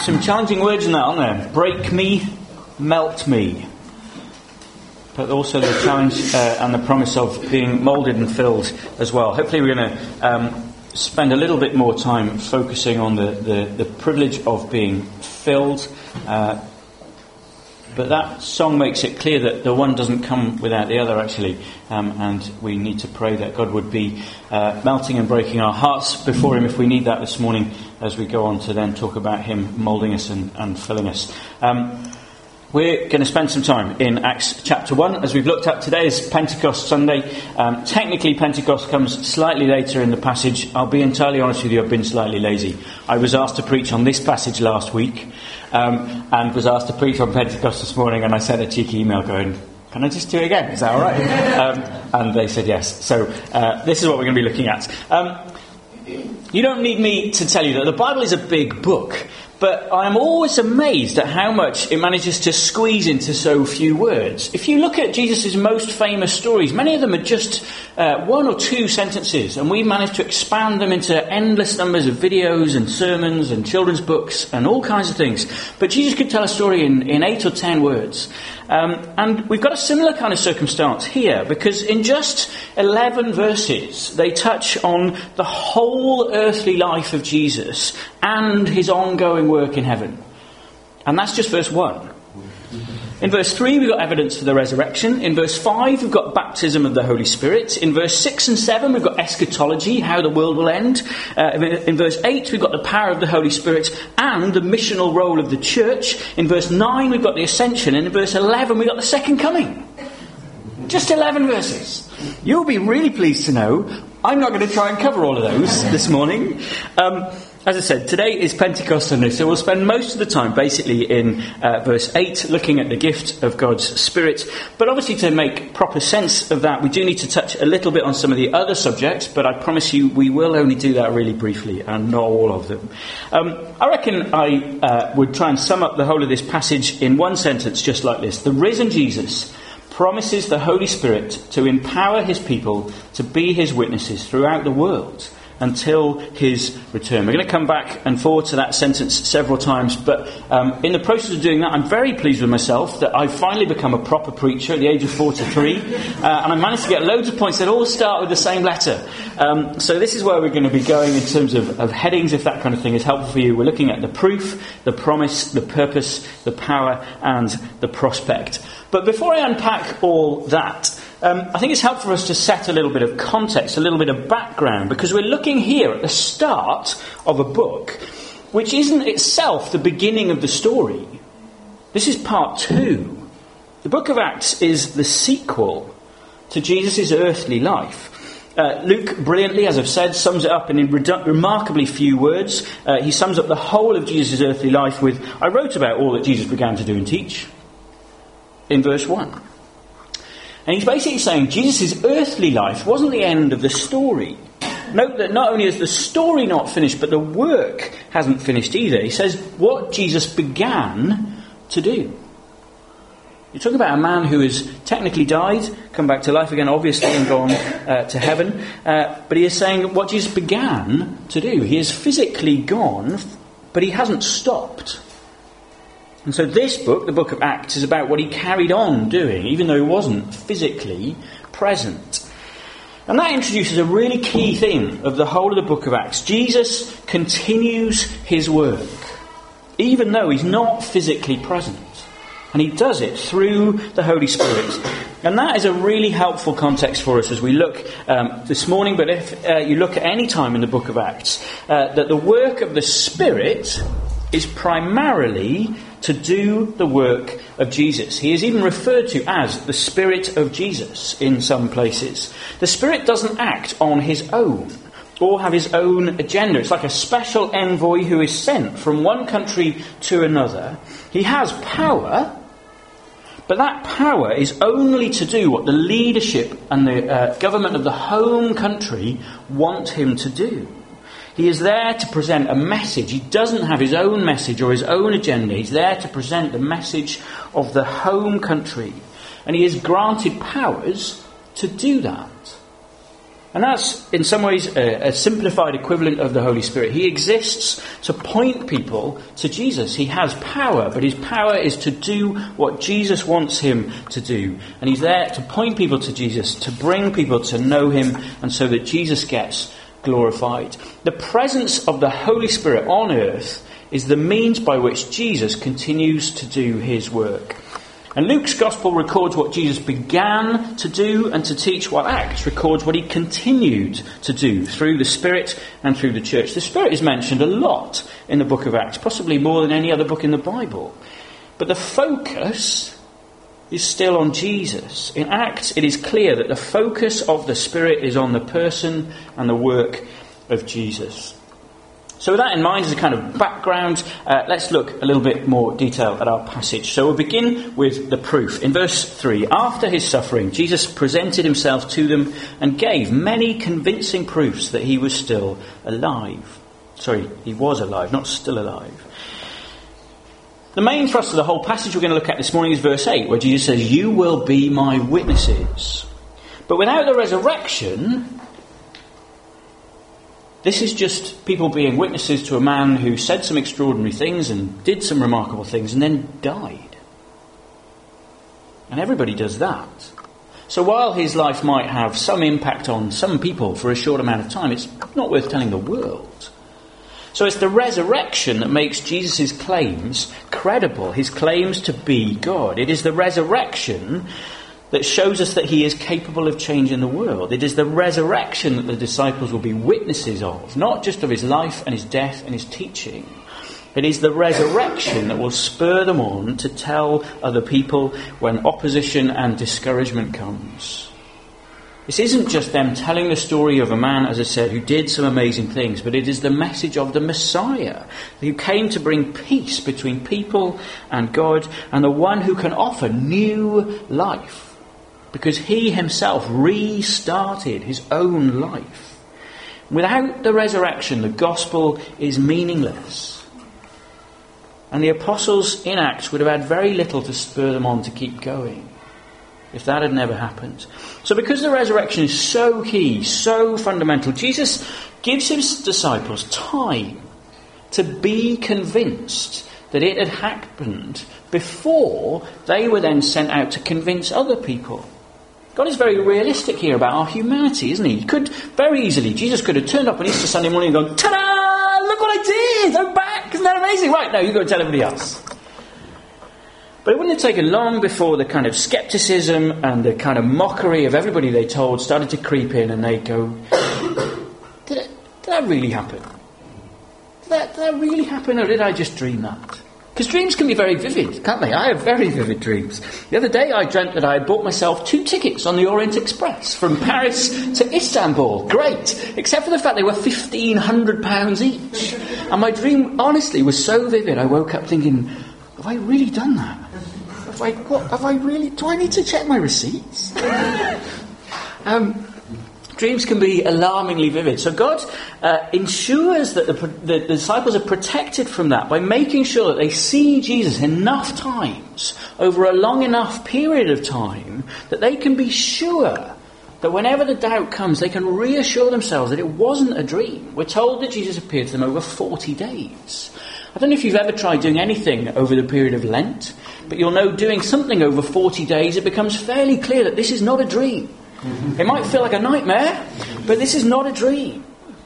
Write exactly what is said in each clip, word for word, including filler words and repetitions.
some challenging words in that, aren't there? Break me, melt me. But also the challenge uh, and the promise of being moulded and filled as well. Hopefully we're going to um, spend a little bit more time focusing on the, the, the privilege of being filled. Uh, but that song makes it clear that the one doesn't come without the other, actually. Um, and we need to pray that God would be uh, melting and breaking our hearts before him if we need that this morning as we go on to then talk about him moulding us and, and filling us. Um, We're going to spend some time in Acts chapter one. As we've looked at, today is Pentecost Sunday. Um, technically, Pentecost comes slightly later in the passage. I'll be entirely honest with you, I've been slightly lazy. I was asked to preach on this passage last week um, and was asked to preach on Pentecost this morning, and I sent a cheeky email going, can I just do it again? Is that all right? um, and they said yes. So uh, this is what we're going to be looking at. Um, you don't need me to tell you that the Bible is a big book. But I'm always amazed at how much it manages to squeeze into so few words. If you look at Jesus' most famous stories, many of them are just uh, one or two sentences, and we've managed to expand them into endless numbers of videos and sermons and children's books and all kinds of things. But Jesus could tell a story in, in eight or ten words. Um, and we've got a similar kind of circumstance here, because in just eleven verses, they touch on the whole earthly life of Jesus and his ongoing work in heaven. And that's just verse one. In verse three, we've got evidence for the resurrection. In verse five, we've got baptism of the Holy Spirit. In verse six and seven, we've got eschatology, how the world will end. Uh, in verse eight, we've got the power of the Holy Spirit and the missional role of the church. In verse nine, we've got the ascension. And in verse eleven, we've got the second coming. Just eleven verses. You'll be really pleased to know I'm not going to try and cover all of those this morning. Um, As I said, today is Pentecost Sunday, so we'll spend most of the time basically in uh, verse eight, looking at the gift of God's Spirit. But obviously to make proper sense of that, we do need to touch a little bit on some of the other subjects, but I promise you we will only do that really briefly, and not all of them. Um, I reckon I uh, would try and sum up the whole of this passage in one sentence just like this. The risen Jesus promises the Holy Spirit to empower his people to be his witnesses throughout the world until his return. We're going to come back and forward to that sentence several times, but um, in the process of doing that, I'm very pleased with myself that I've finally become a proper preacher at the age of forty-three, uh, and I managed to get loads of points that all start with the same letter. Um, so this is where we're going to be going in terms of, of headings, if that kind of thing is helpful for you. We're looking at the proof, the promise, the purpose, the power, and the prospect. But before I unpack all that, Um, I think it's helpful for us to set a little bit of context, a little bit of background, because we're looking here at the start of a book which isn't itself the beginning of the story. This is part two. The book of Acts is the sequel to Jesus' earthly life. Uh, Luke, brilliantly, as I've said, sums it up in redu- remarkably few words. Uh, he sums up the whole of Jesus' earthly life with, I wrote about all that Jesus began to do and teach, in verse one. And he's basically saying Jesus' earthly life wasn't the end of the story. Note that not only is the story not finished, but the work hasn't finished either. He says what Jesus began to do. You're talking about a man who has technically died, come back to life again, obviously, and gone uh, to heaven. Uh, but he is saying what Jesus began to do. He is physically gone, but he hasn't stopped. And so this book, the book of Acts, is about what he carried on doing, even though he wasn't physically present. And that introduces a really key theme of the whole of the book of Acts. Jesus continues his work, even though he's not physically present. And he does it through the Holy Spirit. And that is a really helpful context for us as we look um, this morning, but if uh, you look at any time in the book of Acts, uh, that the work of the Spirit is primarily to do the work of Jesus. He is even referred to as the Spirit of Jesus in some places. The Spirit doesn't act on his own or have his own agenda. It's like a special envoy who is sent from one country to another. He has power, but that power is only to do what the leadership and the uh, government of the home country want him to do. He is there to present a message. He doesn't have his own message or his own agenda. He's there to present the message of the home country. And he is granted powers to do that. And that's, in some ways, a, a simplified equivalent of the Holy Spirit. He exists to point people to Jesus. He has power, but his power is to do what Jesus wants him to do. And he's there to point people to Jesus, to bring people to know him, and so that Jesus gets glorified. The presence of the Holy Spirit on earth is the means by which Jesus continues to do his work. And Luke's Gospel records what Jesus began to do and to teach, while Acts records what he continued to do through the Spirit and through the church. The Spirit is mentioned a lot in the book of Acts, possibly more than any other book in the Bible. But the focus is still on Jesus. In Acts, it is clear that the focus of the Spirit is on the person and the work of Jesus. So with that in mind as a kind of background, uh, let's look a little bit more detail at our passage. So we'll begin with the proof. In verse three, after his suffering, Jesus presented himself to them and gave many convincing proofs that he was still alive. Sorry, he was alive, not still alive. The main thrust of the whole passage we're going to look at this morning is verse eight, where Jesus says, "You will be my witnesses." But without the resurrection, this is just people being witnesses to a man who said some extraordinary things and did some remarkable things and then died. And everybody does that. So while his life might have some impact on some people for a short amount of time, it's not worth telling the world. So it's the resurrection that makes Jesus' claims credible, his claims to be God. It is the resurrection that shows us that he is capable of changing the world. It is the resurrection that the disciples will be witnesses of, not just of his life and his death and his teaching. It is the resurrection that will spur them on to tell other people when opposition and discouragement comes. This isn't just them telling the story of a man, as I said, who did some amazing things, but it is the message of the Messiah, who came to bring peace between people and God, and the one who can offer new life, because he himself restarted his own life. Without the resurrection, the gospel is meaningless. And the apostles in Acts would have had very little to spur them on to keep going if that had never happened. So because the resurrection is so key, so fundamental, Jesus gives his disciples time to be convinced that it had happened before they were then sent out to convince other people. God is very realistic here about our humanity, isn't he? He could very easily, Jesus could have turned up on Easter Sunday morning and gone, ta-da! Look what I did! I'm back! Isn't that amazing? Right, no, you've got to tell everybody else. But it wouldn't have taken long before the kind of scepticism and the kind of mockery of everybody they told started to creep in, and they'd go, did, it, did that really happen? Did that, did that really happen, or did I just dream that? Because dreams can be very vivid, can't they? I have very vivid dreams. The other day I dreamt that I had bought myself two tickets on the Orient Express from Paris to Istanbul. Great! Except for the fact they were fifteen hundred pounds each. And my dream, honestly, was so vivid, I woke up thinking, have I really done that? Have I, what, have I really, do I need to check my receipts? um... Dreams can be alarmingly vivid. So God uh, ensures that the, the, the disciples are protected from that by making sure that they see Jesus enough times over a long enough period of time that they can be sure that whenever the doubt comes, they can reassure themselves that it wasn't a dream. We're told that Jesus appeared to them over forty days. I don't know if you've ever tried doing anything over the period of Lent, but you'll know doing something over forty days, it becomes fairly clear that this is not a dream. It might feel like a nightmare, but this is not a dream.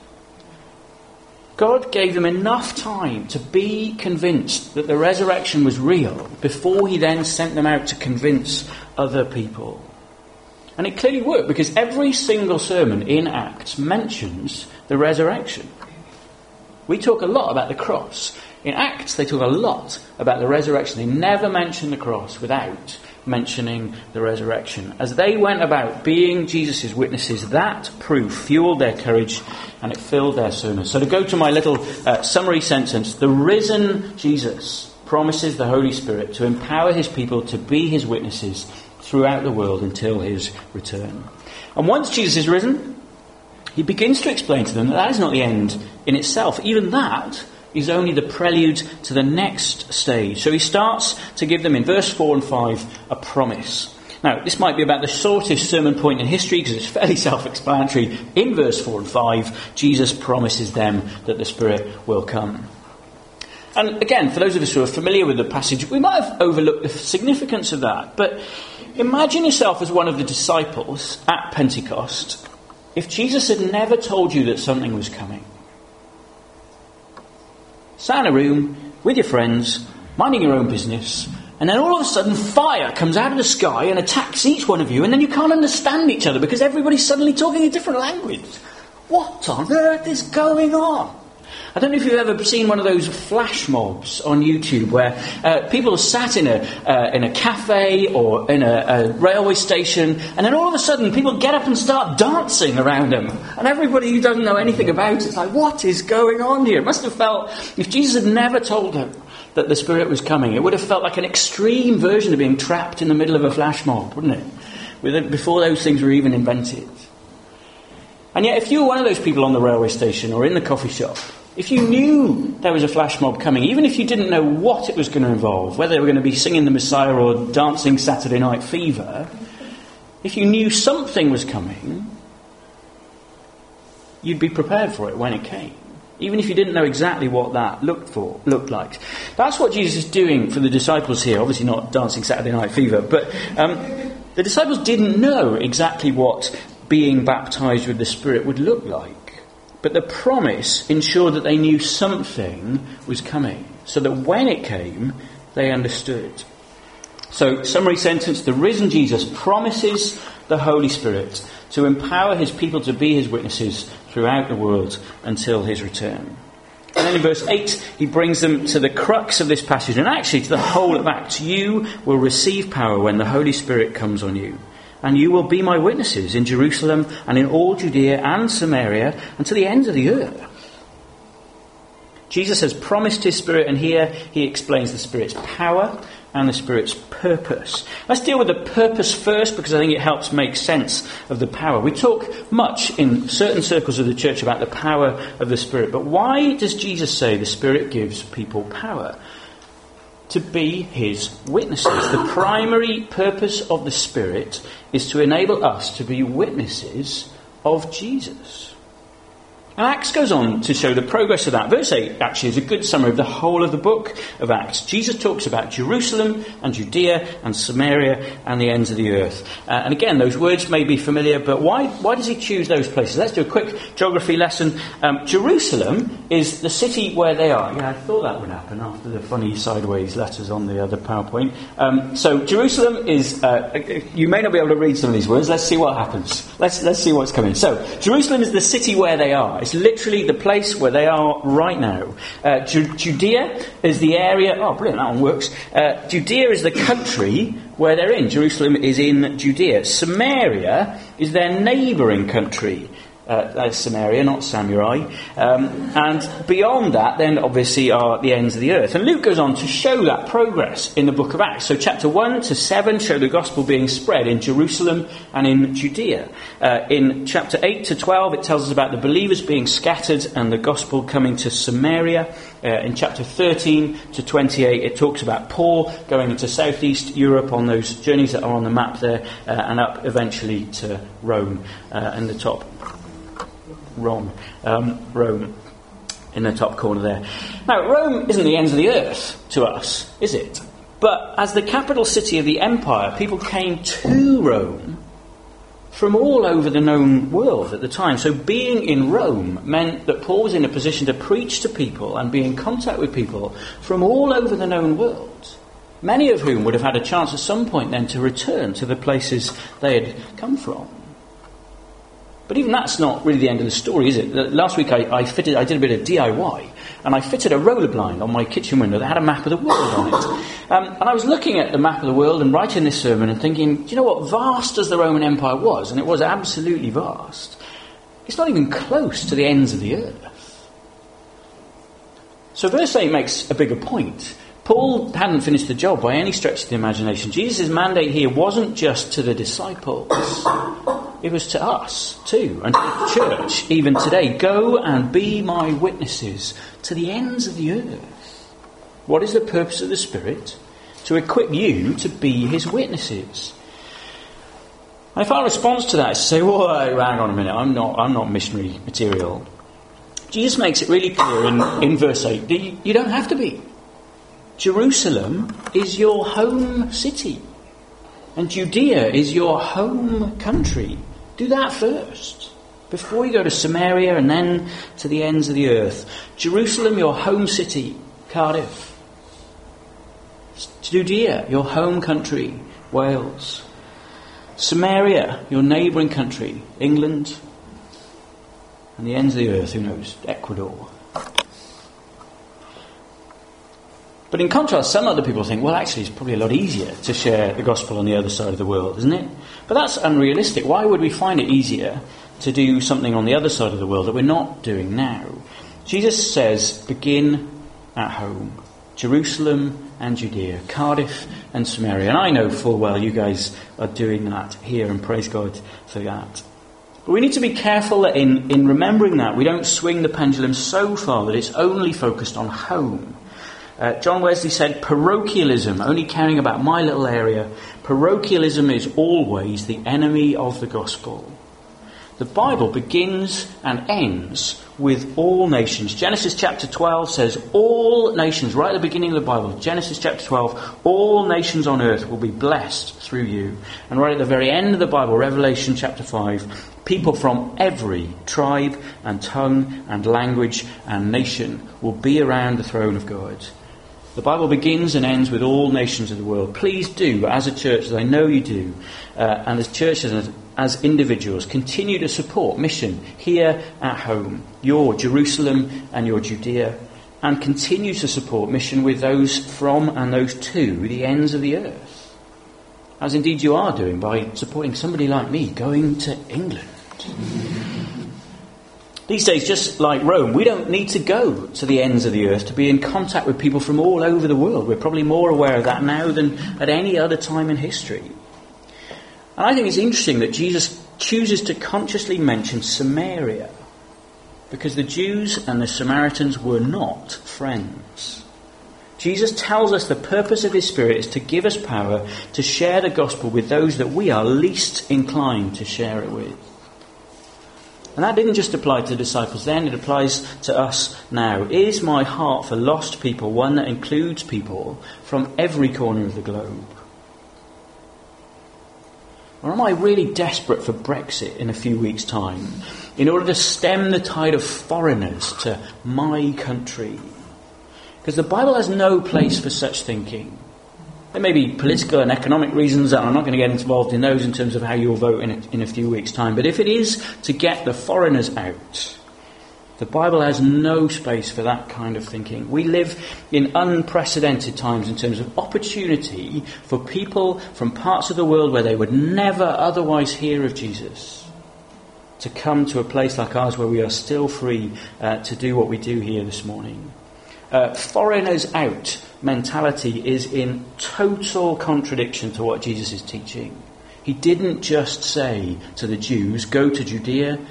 God gave them enough time to be convinced that the resurrection was real before he then sent them out to convince other people. And it clearly worked, because every single sermon in Acts mentions the resurrection. We talk a lot about the cross. In Acts, they talk a lot about the resurrection. They never mention the cross without mentioning the resurrection. As they went about being Jesus' witnesses, that proof fueled their courage and it filled their sermons. So to go to my little uh, summary sentence, the risen Jesus promises the Holy Spirit to empower his people to be his witnesses throughout the world until his return. And once Jesus is risen, he begins to explain to them that that is not the end in itself. Even that is only the prelude to the next stage. So he starts to give them in verse four and five a promise. Now, this might be about the shortest sermon point in history because it's fairly self-explanatory. In verse four and five, Jesus promises them that the Spirit will come. And again, for those of us who are familiar with the passage, we might have overlooked the significance of that. But imagine yourself as one of the disciples at Pentecost if Jesus had never told you that something was coming. Sat in a room with your friends, minding your own business, and then all of a sudden fire comes out of the sky and attacks each one of you, and then you can't understand each other because everybody's suddenly talking a different language. What on earth is going on? I don't know if you've ever seen one of those flash mobs on YouTube where uh, people are sat in a uh, in a cafe or in a, a railway station, and then all of a sudden people get up and start dancing around them, and everybody who doesn't know anything about it is like, what is going on here? It must have felt, if Jesus had never told them that the Spirit was coming, it would have felt like an extreme version of being trapped in the middle of a flash mob, wouldn't it? With it, before those things were even invented. And yet if you were one of those people on the railway station or in the coffee shop, if you knew there was a flash mob coming, even if you didn't know what it was going to involve, whether they were going to be singing the Messiah or dancing Saturday Night Fever, if you knew something was coming, you'd be prepared for it when it came, even if you didn't know exactly what that looked for, looked like. That's what Jesus is doing for the disciples here. Obviously not dancing Saturday Night Fever, but um, the disciples didn't know exactly what being baptized with the Spirit would look like. But the promise ensured that they knew something was coming, so that when it came, they understood. So, summary sentence, the risen Jesus promises the Holy Spirit to empower his people to be his witnesses throughout the world until his return. And then in verse eight, he brings them to the crux of this passage, and actually to the whole of Acts. You will receive power when the Holy Spirit comes on you. And you will be my witnesses in Jerusalem and in all Judea and Samaria and to the ends of the earth. Jesus has promised his Spirit, and here he explains the Spirit's power and the Spirit's purpose. Let's deal with the purpose first, because I think it helps make sense of the power. We talk much in certain circles of the church about the power of the Spirit, but why does Jesus say the Spirit gives people power? To be his witnesses. The primary purpose of the Spirit is to enable us to be witnesses of Jesus. And Acts goes on to show the progress of that. Verse eight actually is a good summary of the whole of the book of Acts. Jesus talks about Jerusalem and Judea and Samaria and the ends of the earth. Uh, and again, those words may be familiar, but why why does he choose those places? Let's do a quick geography lesson. Um, Jerusalem is the city where they are. Yeah, I thought that would happen after the funny sideways letters on the other PowerPoint. Um, so Jerusalem is, uh, you may not be able to read some of these words. Let's see what happens. Let's, let's see what's coming. So Jerusalem is the city where they are. It's literally the place where they are right now. Uh, Ju- Judea is the area... Oh, brilliant, that one works. Uh, Judea is the country where they're in. Jerusalem is in Judea. Samaria is their neighbouring country. Uh, that's Samaria, not Samurai. Um, and beyond that, then, obviously, are the ends of the earth. And Luke goes on to show that progress in the book of Acts. So chapter one to seven show the gospel being spread in Jerusalem and in Judea. Uh, in chapter eight to twelve, it tells us about the believers being scattered and the gospel coming to Samaria. Uh, in chapter thirteen to twenty-eight, it talks about Paul going into southeast Europe on those journeys that are on the map there, uh, and up eventually to Rome uh, in the top. Rome, um, Rome, in the top corner there. Now, Rome isn't the ends of the earth to us, is it? But as the capital city of the empire, people came to Rome from all over the known world at the time. So being in Rome meant that Paul was in a position to preach to people and be in contact with people from all over the known world, many of whom would have had a chance at some point then to return to the places they had come from. But even that's not really the end of the story, is it? Last week I, I fitted, I did a bit of D I Y, and I fitted a roller blind on my kitchen window that had a map of the world on it. Um, and I was looking at the map of the world and writing this sermon and thinking, do you know what, vast as the Roman Empire was, and it was absolutely vast, it's not even close to the ends of the earth. So verse eight makes a bigger point. Paul hadn't finished the job by any stretch of the imagination. Jesus' mandate here wasn't just to the disciples. It was to us too, and to the church even today. Go and be my witnesses to the ends of the earth. What is the purpose of the Spirit? To equip you to be his witnesses. And if our response to that is to say, "Whoa, hang on a minute, I'm not, I'm not missionary material," Jesus makes it really clear in, in verse eight that you, you don't have to be. Jerusalem is your home city, and Judea is your home country. Do that first, before you go to Samaria and then to the ends of the earth. Jerusalem, your home city, Cardiff. Judea, your home country, Wales. Samaria, your neighbouring country, England. And the ends of the earth, who knows, Ecuador. But in contrast, some other people think, well, actually, it's probably a lot easier to share the gospel on the other side of the world, isn't it? But that's unrealistic. Why would we find it easier to do something on the other side of the world that we're not doing now? Jesus says, begin at home. Jerusalem and Judea, Cardiff and Samaria. And I know full well you guys are doing that here, and praise God for that. But we need to be careful that in, in remembering that, we don't swing the pendulum so far that it's only focused on home. Uh, John Wesley said, parochialism, only caring about my little area, parochialism is always the enemy of the gospel. The Bible begins and ends with all nations. Genesis chapter twelve says all nations, right at the beginning of the Bible, Genesis chapter twelve, all nations on earth will be blessed through you. And right at the very end of the Bible, Revelation chapter five, people from every tribe and tongue and language and nation will be around the throne of God. The Bible begins and ends with all nations of the world. Please do, as a church, as I know you do, uh, and as churches and as individuals, continue to support mission here at home, your Jerusalem and your Judea, and continue to support mission with those from and those to the ends of the earth, as indeed you are doing by supporting somebody like me going to England. These days, just like Rome, we don't need to go to the ends of the earth to be in contact with people from all over the world. We're probably more aware of that now than at any other time in history. And I think it's interesting that Jesus chooses to consciously mention Samaria, because the Jews and the Samaritans were not friends. Jesus tells us the purpose of his Spirit is to give us power to share the gospel with those that we are least inclined to share it with. And that didn't just apply to the disciples then, it applies to us now. Is my heart for lost people one that includes people from every corner of the globe? Or am I really desperate for Brexit in a few weeks' time in order to stem the tide of foreigners to my country? Because the Bible has no place for such thinking. There may be political and economic reasons, and I'm not going to get involved in those in terms of how you'll vote in a, in a few weeks' time. But if it is to get the foreigners out, the Bible has no space for that kind of thinking. We live in unprecedented times in terms of opportunity for people from parts of the world where they would never otherwise hear of Jesus to come to a place like ours where we are still free uh, to do what we do here this morning. Uh, foreigners out mentality is in total contradiction to what Jesus is teaching. He didn't just say to the Jews, go to Judea.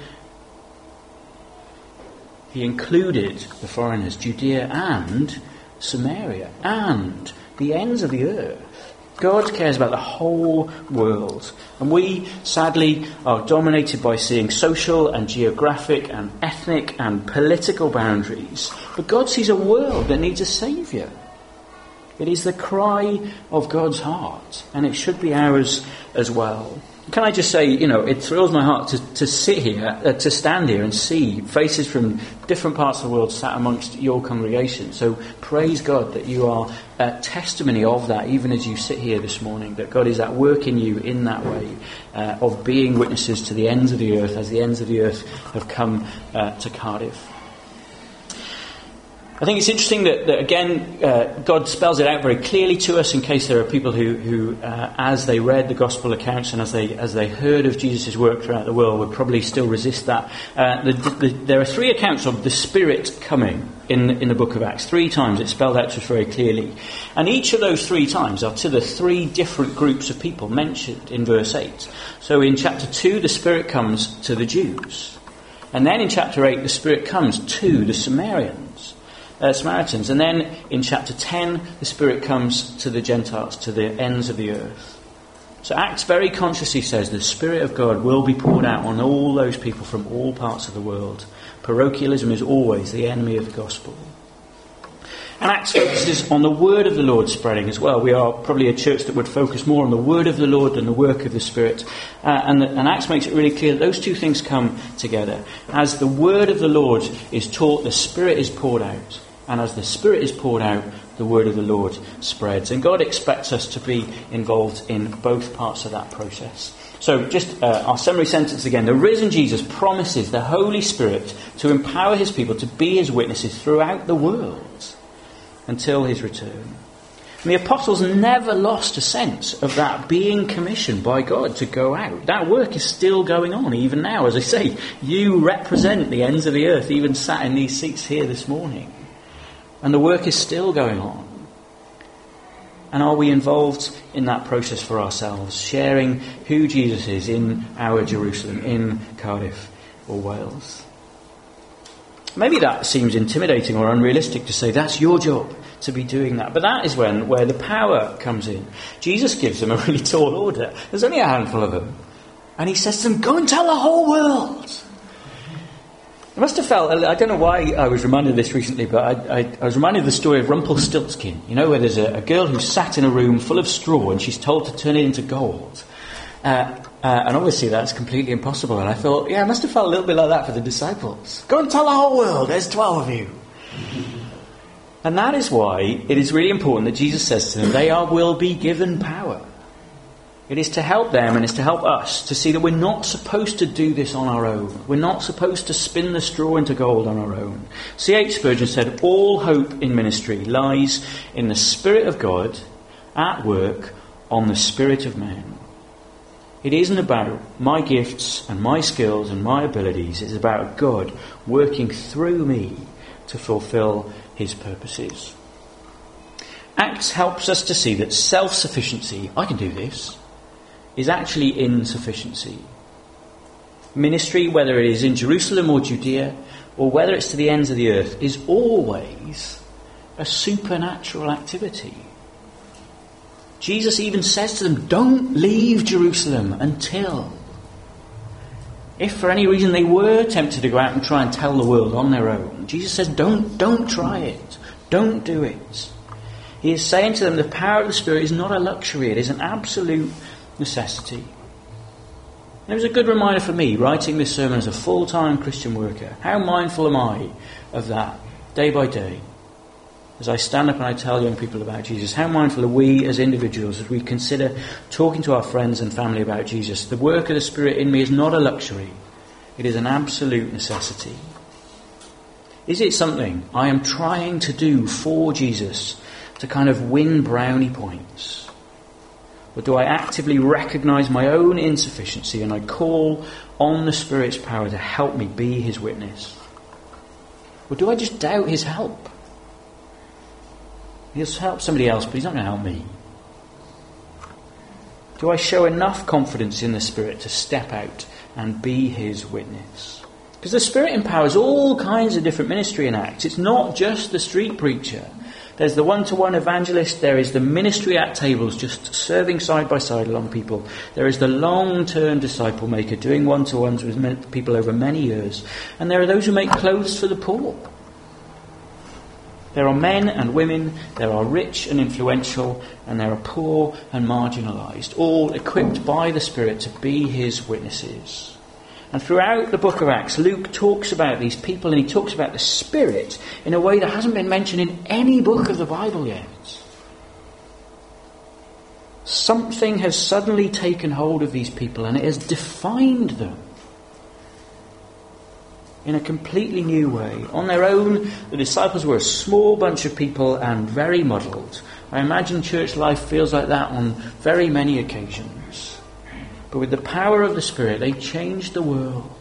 He included the foreigners, Judea and Samaria, and the ends of the earth. God cares about the whole world. And we, sadly, are dominated by seeing social and geographic and ethnic and political boundaries. But God sees a world that needs a saviour. It is the cry of God's heart, and it should be ours as well. Can I just say, you know, it thrills my heart to, to sit here, uh, to stand here and see faces from different parts of the world sat amongst your congregation. So praise God that you are a testimony of that, even as you sit here this morning, that God is at work in you in that way, uh, of being witnesses to the ends of the earth, as the ends of the earth have come uh, to Cardiff. I think it's interesting that, that again, uh, God spells it out very clearly to us in case there are people who, who uh, as they read the gospel accounts and as they as they heard of Jesus' work throughout the world, would probably still resist that. Uh, the, the, there are three accounts of the Spirit coming in, in the book of Acts. Three times it's spelled out to us very clearly. And each of those three times are to the three different groups of people mentioned in verse eight. So in chapter two, the Spirit comes to the Jews. And then in chapter eight, the Spirit comes to the Samaritans. Uh, Samaritans. And then in chapter ten, the Spirit comes to the Gentiles, to the ends of the earth. So Acts very consciously says the Spirit of God will be poured out on all those people from all parts of the world. Parochialism is always the enemy of the gospel. And Acts focuses on the word of the Lord spreading as well. We are probably a church that would focus more on the word of the Lord than the work of the Spirit. Uh, and, the, and Acts makes it really clear that those two things come together. As the word of the Lord is taught, the Spirit is poured out. And as the Spirit is poured out, the word of the Lord spreads. And God expects us to be involved in both parts of that process. So just uh, our summary sentence again. The risen Jesus promises the Holy Spirit to empower his people to be his witnesses throughout the world until his return. And the apostles never lost a sense of that being commissioned by God to go out. That work is still going on even now. As I say, you represent the ends of the earth, even sat in these seats here this morning. And the work is still going on. And are we involved in that process for ourselves, sharing who Jesus is in our Jerusalem, in Cardiff or Wales? Maybe that seems intimidating or unrealistic to say that's your job to be doing that. But that is when where the power comes in. Jesus gives them a really tall order. There's only a handful of them. And he says to them, go and tell the whole world. I must have felt, I don't know why I was reminded of this recently, but I, I, I was reminded of the story of Rumpelstiltskin. You know, where there's a, a girl who's sat in a room full of straw and she's told to turn it into gold. Uh, uh, and obviously that's completely impossible. And I thought, yeah, I must have felt a little bit like that for the disciples. Go and tell the whole world, there's twelve of you. And that is why it is really important that Jesus says to them, they are will be given power. It is to help them and it's to help us to see that we're not supposed to do this on our own. We're not supposed to spin the straw into gold on our own. C H Spurgeon said, all hope in ministry lies in the Spirit of God at work on the spirit of man. It isn't about my gifts and my skills and my abilities. It's about God working through me to fulfill his purposes. Acts helps us to see that self-sufficiency, I can do this, is actually insufficiency. Ministry, whether it is in Jerusalem or Judea, or whether it's to the ends of the earth, is always a supernatural activity. Jesus even says to them, don't leave Jerusalem until. If for any reason they were tempted to go out and try and tell the world on their own, Jesus says, don't, don't try it. Don't do it. He is saying to them, the power of the Spirit is not a luxury, it is an absolute necessity. And it was a good reminder for me, writing this sermon as a full-time Christian worker. How mindful am I of that, day by day? As I stand up and I tell young people about Jesus, how mindful are we as individuals as we consider talking to our friends and family about Jesus? The work of the Spirit in me is not a luxury. It is an absolute necessity. Is it something I am trying to do for Jesus to kind of win brownie points? Or do I actively recognise my own insufficiency and I call on the Spirit's power to help me be his witness? Or do I just doubt his help? He'll help somebody else, but he's not going to help me. Do I show enough confidence in the Spirit to step out and be his witness? Because the Spirit empowers all kinds of different ministry in Acts. It's not just the street preacher. There's the one-to-one evangelist. There is the ministry at tables, just serving side by side along people. There is the long-term disciple maker, doing one-to-ones with people over many years. And there are those who make clothes for the poor. There are men and women, there are rich and influential, and there are poor and marginalised, all equipped by the Spirit to be his witnesses. And throughout the book of Acts, Luke talks about these people and he talks about the Spirit in a way that hasn't been mentioned in any book of the Bible yet. Something has suddenly taken hold of these people and it has defined them in a completely new way. On their own, the disciples were a small bunch of people and very muddled. I imagine church life feels like that on very many occasions. But with the power of the Spirit, they changed the world.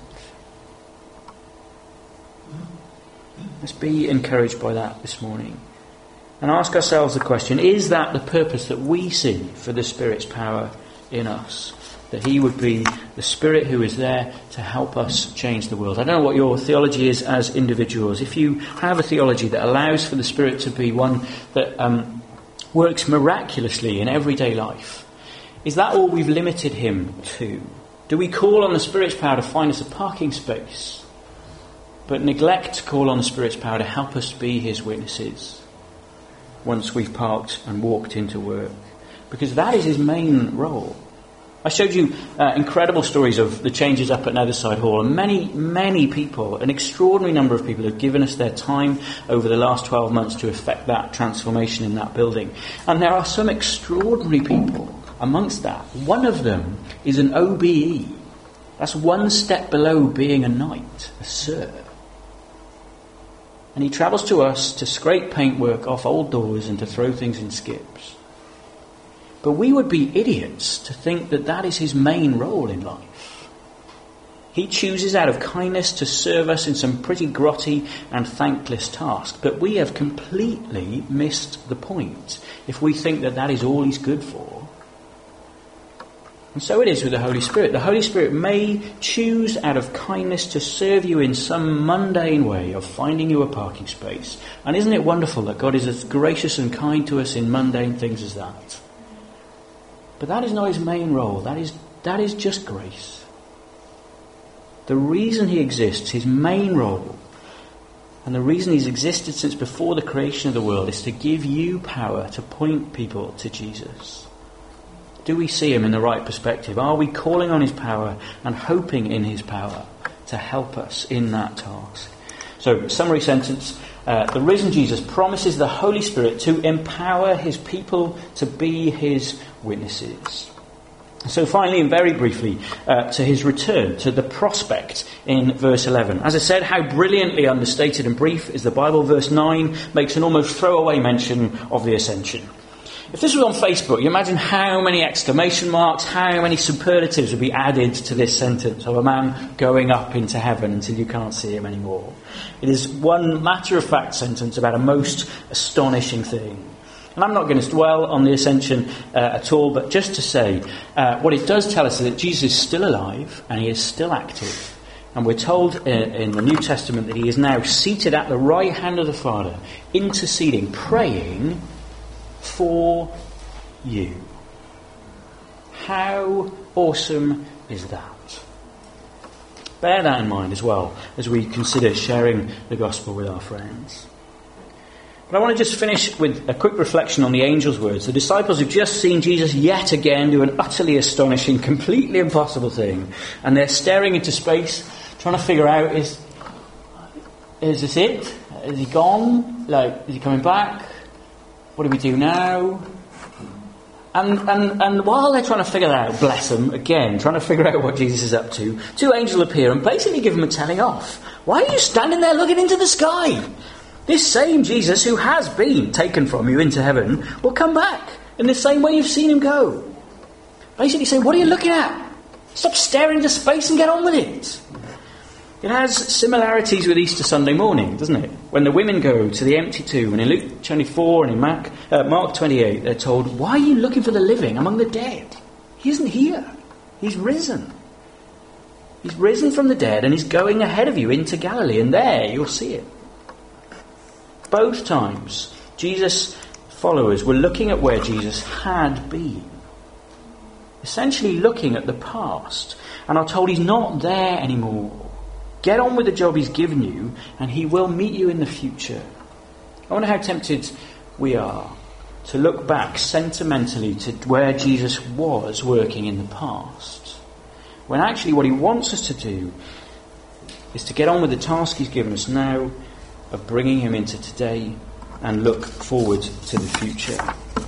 Let's be encouraged by that this morning. And ask ourselves the question, is that the purpose that we see for the Spirit's power in us? That he would be the Spirit who is there to help us change the world. I don't know what your theology is as individuals. If you have a theology that allows for the Spirit to be one that um, works miraculously in everyday life, Is that all we've limited him to? Do we call on the Spirit's power to find us a parking space, but neglect to call on the Spirit's power to help us be his witnesses once we've parked and walked into work? Because that is his main role. I showed you uh, incredible stories of the changes up at Netherside Hall, and many, many people, an extraordinary number of people have given us their time over the last twelve months to effect that transformation in that building. And there are some extraordinary people amongst that. One of them is an O B E. That's one step below being a knight, a sir. And he travels to us to scrape paintwork off old doors and to throw things in skips. But we would be idiots to think that that is his main role in life. He chooses out of kindness to serve us in some pretty grotty and thankless task. But we have completely missed the point if we think that that is all he's good for. And so it is with the Holy Spirit. The Holy Spirit may choose out of kindness to serve you in some mundane way of finding you a parking space. And isn't it wonderful that God is as gracious and kind to us in mundane things as that? But that is not his main role. That is, that is just grace. The reason he exists, his main role, and the reason he's existed since before the creation of the world, is to give you power to point people to Jesus. Do we see him in the right perspective? Are we calling on his power and hoping in his power to help us in that task? So, summary sentence. Uh, the risen Jesus promises the Holy Spirit to empower his people to be his witnesses. So finally and very briefly, uh, to his return, to the prospect in verse eleven. As I said, how brilliantly understated and brief is the Bible. Verse nine makes an almost throwaway mention of the ascension. If this was on Facebook, you imagine how many exclamation marks, how many superlatives would be added to this sentence of a man going up into heaven until you can't see him anymore. It is one matter-of-fact sentence about a most astonishing thing. And I'm not going to dwell on the ascension uh, at all, but just to say, uh, what it does tell us is that Jesus is still alive and he is still active. And we're told in, in the New Testament that he is now seated at the right hand of the Father, interceding, praying for you. How awesome is that? Bear that in mind as well as we consider sharing the gospel with our friends. But I want to just finish with a quick reflection on the angel's words. The disciples have just seen Jesus yet again do an utterly astonishing, completely impossible thing. And they're staring into space, trying to figure out, is, is this it? Is he gone? Like, is he coming back? What do we do now? And, and and while they're trying to figure that out, bless them, again, trying to figure out what Jesus is up to, two angels appear and basically give them a telling off. Why are you standing there looking into the sky? This same Jesus who has been taken from you into heaven will come back in the same way you've seen him go. Basically saying, what are you looking at? Stop staring into space and get on with it. It has similarities with Easter Sunday morning, doesn't it? When the women go to the empty tomb, and in Luke twenty-four and in Mark, uh, Mark twenty-eight, they're told, why are you looking for the living among the dead? He isn't here. He's risen. He's risen from the dead and he's going ahead of you into Galilee, and there you'll see it. Both times, Jesus' followers were looking at where Jesus had been. Essentially looking at the past, and are told he's not there anymore. Get on with the job he's given you, and he will meet you in the future. I wonder how tempted we are to look back sentimentally to where Jesus was working in the past, when actually what he wants us to do is to get on with the task he's given us now of bringing him into today and look forward to the future.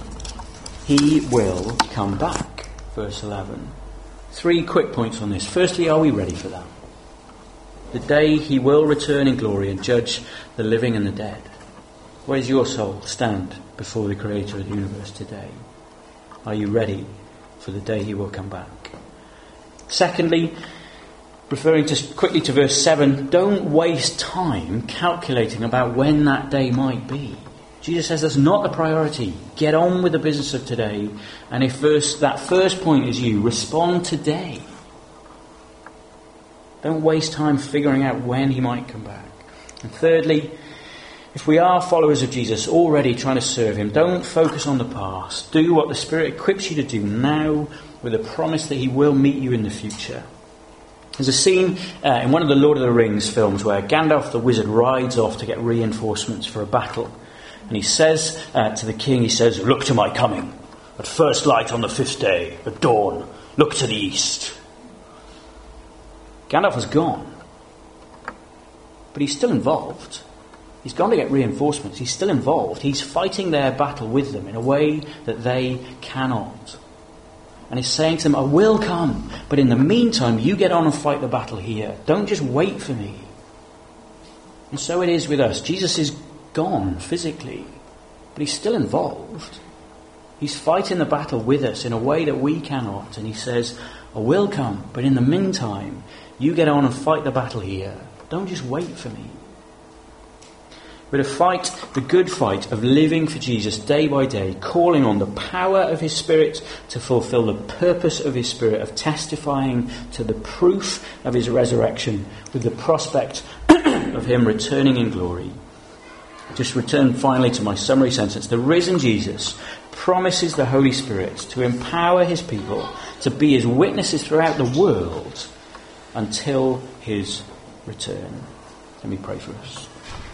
He will come back, verse eleven. Three quick points on this. Firstly, are we ready for that? The day he will return in glory and judge the living and the dead. Where does your soul stand before the Creator of the universe today? Are you ready for the day he will come back? Secondly, referring to quickly to verse seven, don't waste time calculating about when that day might be. Jesus says that's not the priority. Get on with the business of today. And if verse, that first point is you, respond today. Don't waste time figuring out when he might come back. And thirdly, If we are followers of Jesus, already trying to serve him, don't focus on the past. Do what the Spirit equips you to do now, with a promise that he will meet you in the future. There's a scene uh, in one of the Lord of the Rings films where Gandalf the wizard rides off to get reinforcements for a battle. And he says uh, to the king, he says, "Look to my coming. At first light on the fifth day, at dawn, look to the east." Gandalf has gone. But he's still involved. He's gone to get reinforcements. He's still involved. He's fighting their battle with them in a way that they cannot. And he's saying to them, "I will come, but in the meantime, you get on and fight the battle here. Don't just wait for me." And so it is with us. Jesus is gone physically, but he's still involved. He's fighting the battle with us in a way that we cannot. And he says, "I will come, but in the meantime, you get on and fight the battle here. Don't just wait for me." We're to fight the good fight of living for Jesus day by day, calling on the power of his Spirit to fulfill the purpose of his Spirit, of testifying to the proof of his resurrection with the prospect of him returning in glory. Just return finally to my summary sentence. The risen Jesus promises the Holy Spirit to empower his people to be his witnesses throughout the world until his return. Let me pray for us.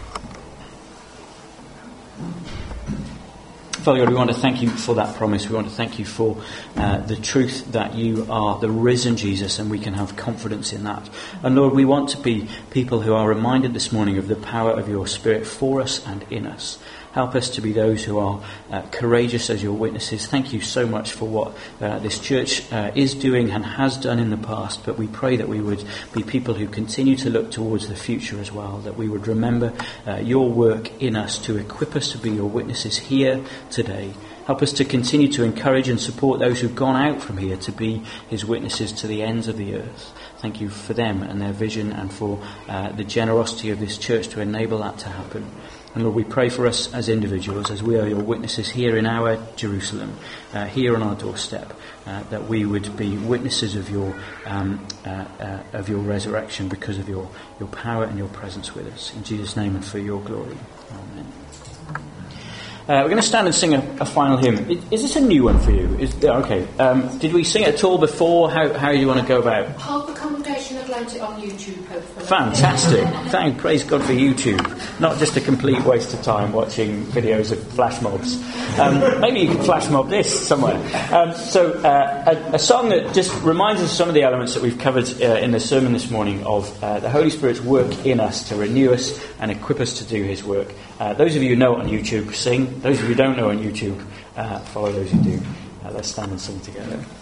Father God, we want to thank you for that promise. We want to thank you for uh, the truth that you are the risen Jesus, and we can have confidence in that. And Lord, we want to be people who are reminded this morning of the power of your Spirit for us and in us. Help us to be those who are uh, courageous as your witnesses. Thank you so much for what uh, this church uh, is doing and has done in the past. But we pray that we would be people who continue to look towards the future as well. That we would remember uh, your work in us to equip us to be your witnesses here today. Help us to continue to encourage and support those who've gone out from here to be his witnesses to the ends of the earth. Thank you for them and their vision, and for uh, the generosity of this church to enable that to happen. And Lord, we pray for us as individuals, as we are your witnesses here in our Jerusalem, uh, here on our doorstep, uh, that we would be witnesses of your um, uh, uh, of your resurrection because of your, your power and your presence with us. In Jesus' name and for your glory. Amen. Uh, we're going to stand and sing a, a final hymn. Is, is this a new one for you? Is, okay. Um, did we sing it at all before? How, how do you want to go about? Half the congregation have learnt it on YouTube, hopefully. Fantastic. Thank, praise God for YouTube. Not just a complete waste of time watching videos of flash mobs. Um, maybe you could flash mob this somewhere. Um, so uh, a, a song that just reminds us of some of the elements that we've covered uh, in the sermon this morning of uh, the Holy Spirit's work in us to renew us and equip us to do his work. Uh, those of you who know it on YouTube, sing. Those of you who don't know on YouTube, uh, follow those who do. Uh, let's stand and sing together.